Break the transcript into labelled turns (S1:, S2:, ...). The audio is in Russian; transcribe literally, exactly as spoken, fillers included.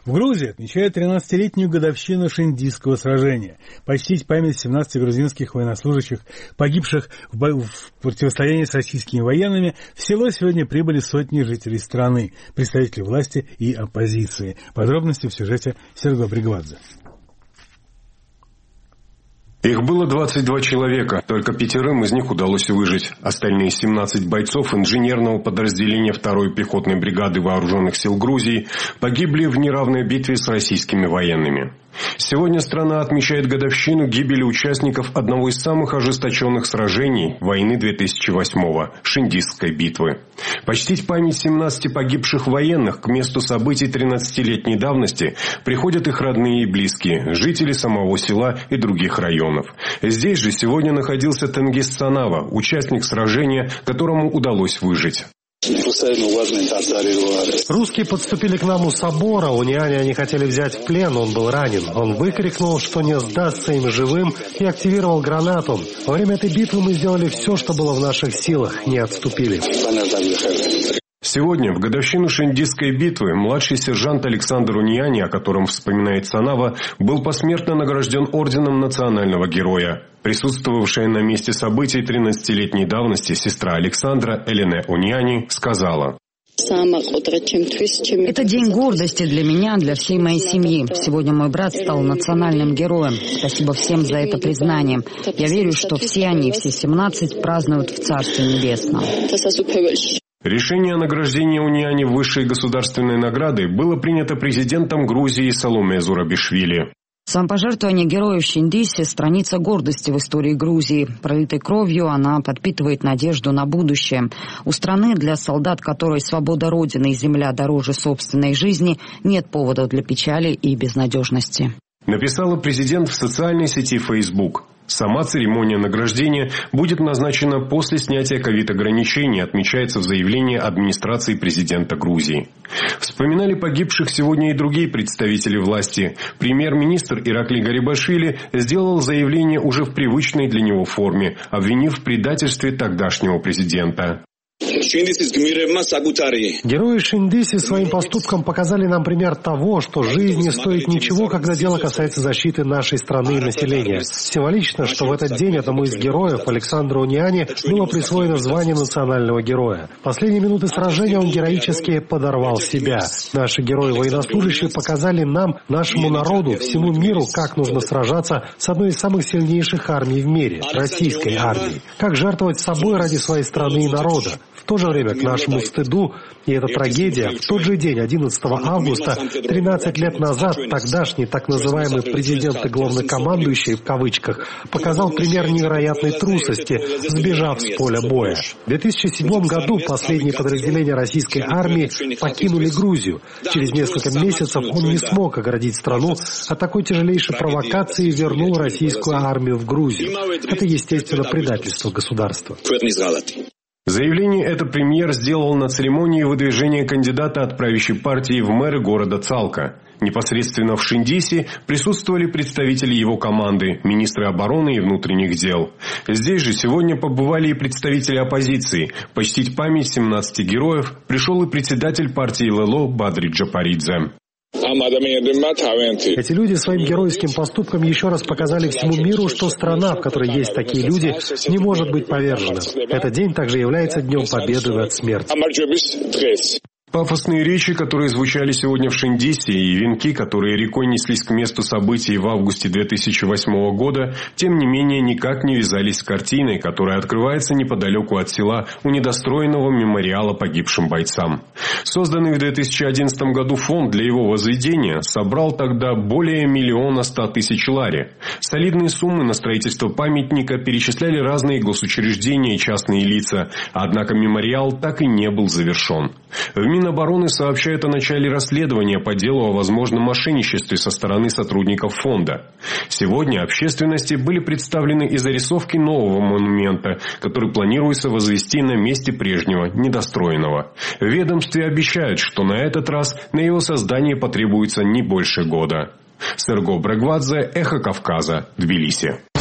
S1: В Грузии отмечают тринадцатилетнюю годовщину Шиндийского сражения. Почтить память семнадцати грузинских военнослужащих, погибших в, бо... в противостоянии с российскими военными, в село сегодня прибыли сотни жителей страны, представители власти и оппозиции. Подробности в сюжете Серго Бригвадзе.
S2: Их было двадцать два человека, только пятерым из них удалось выжить. Остальные семнадцать бойцов инженерного подразделения второй пехотной бригады вооруженных сил Грузии погибли в неравной битве с российскими военными. Сегодня страна отмечает годовщину гибели участников одного из самых ожесточенных сражений войны две тысячи восьмого – Шиндийской битвы. Почтить память семнадцати погибших военных к месту событий тринадцатилетней давности приходят их родные и близкие, жители самого села и других районов. Здесь же сегодня находился Тенгиз Цанава, участник сражения, которому удалось выжить.
S3: Русские подступили к нам у собора, у Униани они хотели взять в плен, он был ранен. Он выкрикнул, что не сдастся им живым, и активировал гранату. Во время этой битвы мы сделали все, что было в наших силах, не отступили.
S2: Сегодня, в годовщину Шиндийской битвы, младший сержант Александр Униани, о котором вспоминает Цанава, был посмертно награжден орденом национального героя. Присутствовавшая на месте событий тринадцатилетней давности сестра Александра, Элене Униани, сказала:
S4: «Это день гордости для меня, для всей моей семьи. Сегодня мой брат стал национальным героем. Спасибо всем за это признание. Я верю, что все они, все семнадцать, празднуют в Царстве Небесном».
S2: Решение о награждении Униани высшей государственной наградой было принято президентом Грузии Саломе Зурабишвили.
S4: Самопожертвование героев Шиндиси – страница гордости в истории Грузии. Пролитой кровью она подпитывает надежду на будущее. У страны, для солдат, которой свобода Родины и земля дороже собственной жизни, нет поводов для печали и безнадежности.
S2: Написала президент в социальной сети Facebook. Сама церемония награждения будет назначена после снятия ковид-ограничений, отмечается в заявлении администрации президента Грузии. Вспоминали погибших сегодня и другие представители власти. Премьер-министр Иракли Гарибашвили сделал заявление уже в привычной для него форме, обвинив в предательстве тогдашнего президента.
S3: Герои Шиндиси своим поступком показали нам пример того, что жизнь не стоит ничего, когда дело касается защиты нашей страны и населения. Символично, что в этот день одному из героев, Александру Униани, было присвоено звание национального героя. В последние минуты сражения он героически подорвал себя. Наши герои-военнослужащие показали нам, нашему народу, всему миру, как нужно сражаться с одной из самых сильнейших армий в мире – российской армией. Как жертвовать собой ради своей страны и народа. В то же время, к нашему стыду, и эта трагедия, в тот же день, одиннадцатого августа, тринадцать лет назад, тогдашний так называемый президент и главнокомандующий, в кавычках, показал пример невероятной трусости, сбежав с поля боя. В две тысячи седьмом году последние подразделения российской армии покинули Грузию. Через несколько месяцев он не смог оградить страну от такой тяжелейшей провокации и вернул российскую армию в Грузию. Это, естественно, предательство государства.
S2: Заявление это премьер сделал на церемонии выдвижения кандидата от правящей партии в мэры города Цалка. Непосредственно в Шиндиси присутствовали представители его команды, министры обороны и внутренних дел. Здесь же сегодня побывали и представители оппозиции. Почтить память семнадцати героев пришел и председатель партии ЛЛО Бадри Джапаридзе.
S3: Эти люди своим геройским поступком еще раз показали всему миру, что страна, в которой есть такие люди, не может быть повержена. Этот день также является Днем Победы над смертью.
S2: Пафосные речи, которые звучали сегодня в Шиндиси, и венки, которые рекой неслись к месту событий в августе две тысячи восьмого года, тем не менее никак не вязались с картиной, которая открывается неподалеку от села у недостроенного мемориала погибшим бойцам. Созданный в две тысячи одиннадцатом году фонд для его возведения собрал тогда более миллиона ста тысяч лари. Солидные суммы на строительство памятника перечисляли разные госучреждения и частные лица, однако мемориал так и не был завершен. В Минобороны сообщают о начале расследования по делу о возможном мошенничестве со стороны сотрудников фонда. Сегодня общественности были представлены и зарисовки нового монумента, который планируется возвести на месте прежнего, недостроенного. В ведомстве обещают, что на этот раз на его создание потребуется не больше года. Серго Бригвадзе, Эхо Кавказа, Тбилиси.